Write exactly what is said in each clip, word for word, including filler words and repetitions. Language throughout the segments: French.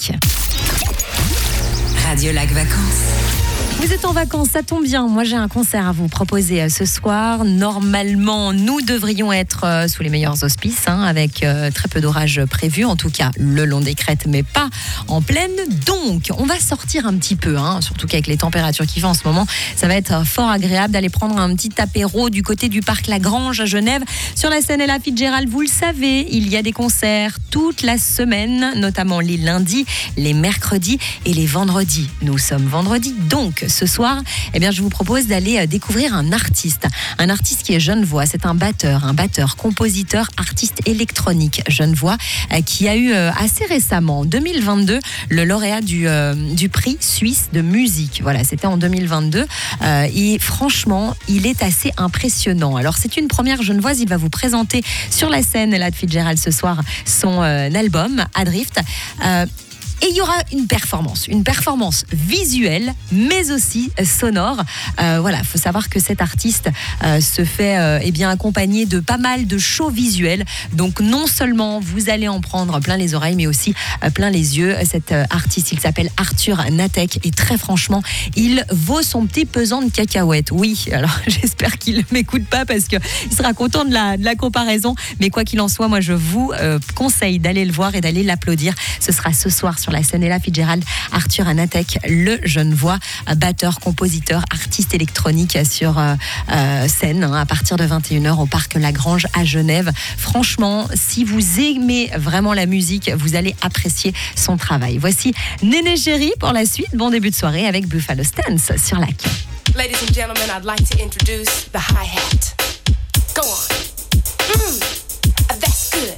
Radio Lac Vacances. Vous êtes en vacances, ça tombe bien. Moi, j'ai un concert à vous proposer ce soir. Normalement, nous devrions être sous les meilleurs auspices, hein, avec très peu d'orages prévus, en tout cas le long des crêtes, mais pas en pleine. Donc, on va sortir un petit peu, hein, surtout qu'avec les températures qu'il fait en ce moment, ça va être fort agréable d'aller prendre un petit apéro du côté du parc Lagrange à Genève. Sur la scène Ella Fitzgerald, vous le savez, il y a des concerts toute la semaine, notamment les lundis, les mercredis et les vendredis. Nous sommes vendredi, donc ce soir, eh bien, je vous propose d'aller découvrir un artiste. Un artiste qui est genevois. C'est un batteur, un batteur, compositeur, artiste électronique genevois qui a eu assez récemment, en deux mille vingt-deux, le lauréat du, euh, du prix suisse de musique. Voilà, c'était en deux mille vingt-deux. Euh, et franchement, il est assez impressionnant. Alors, c'est une première genevoise. Il va vous présenter sur la scène, Ella Fitzgerald, ce soir, son euh, album, Adrift. Euh, Et il y aura une performance, une performance visuelle, mais aussi sonore. Euh, voilà, il faut savoir que cet artiste euh, se fait euh, eh bien, accompagner de pas mal de shows visuels. Donc non seulement vous allez en prendre plein les oreilles, mais aussi euh, plein les yeux. Cet euh, artiste, il s'appelle Arthur Natek. Et très franchement, il vaut son petit pesant de cacahuètes. Oui, alors j'espère qu'il ne m'écoute pas parce qu'il sera content de la, de la comparaison. Mais quoi qu'il en soit, moi je vous euh, conseille d'aller le voir et d'aller l'applaudir. Ce sera ce soir sur la scène Ella Fitzgerald, Arthur Natek, le genevois, batteur, compositeur, artiste électronique sur euh, euh, scène, hein, à partir de vingt et une heures au parc Lagrange à Genève. Franchement, si vous aimez vraiment la musique, vous allez apprécier son travail. Voici Néné Chéri pour la suite. Bon début de soirée avec Buffalo Stance sur Lac. Ladies and gentlemen, I'd like to introduce the hi-hat. Go on. Mm, that's good.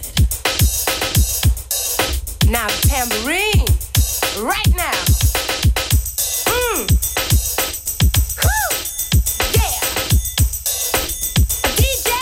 Now the tambourine, right now. Mm. Woo. Yeah. D J.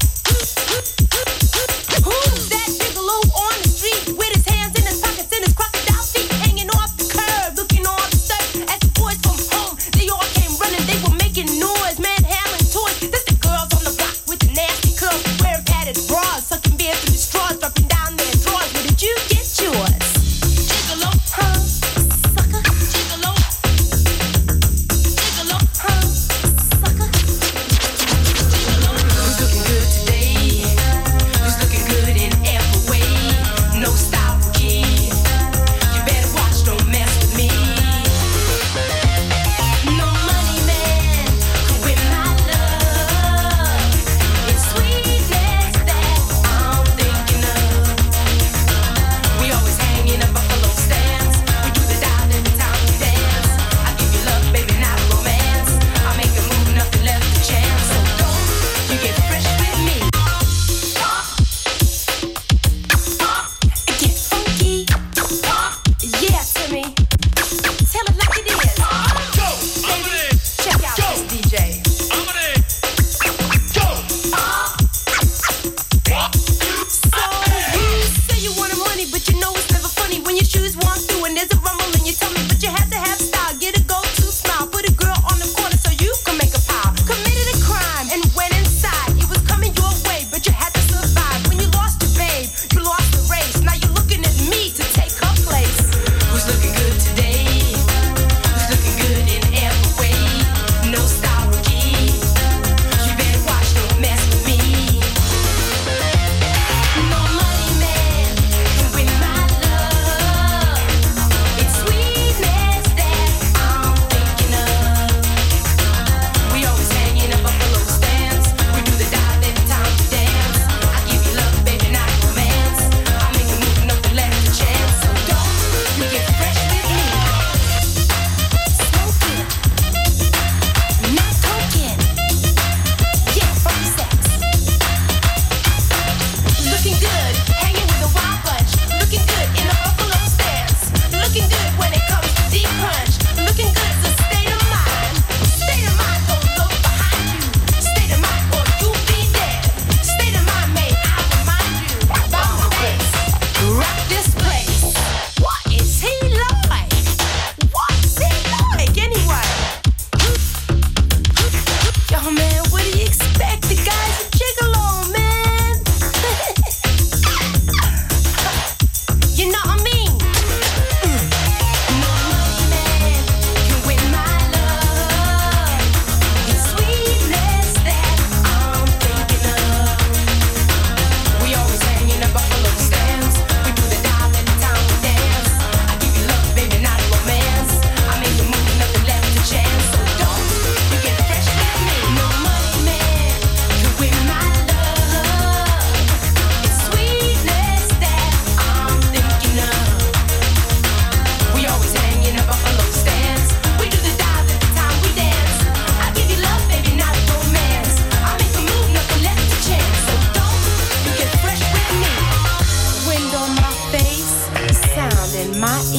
Who's that gigolo on the street with his hands in his pockets and his crocodile feet hanging off the curb, looking all disturbed as the boys from home, they all came running, they were making noise, manhandling toys. This the girls on the block with the nasty curls, wearing padded bras, sucking beer through the straws, dropping down their drawers. Where did you get yours?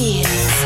here.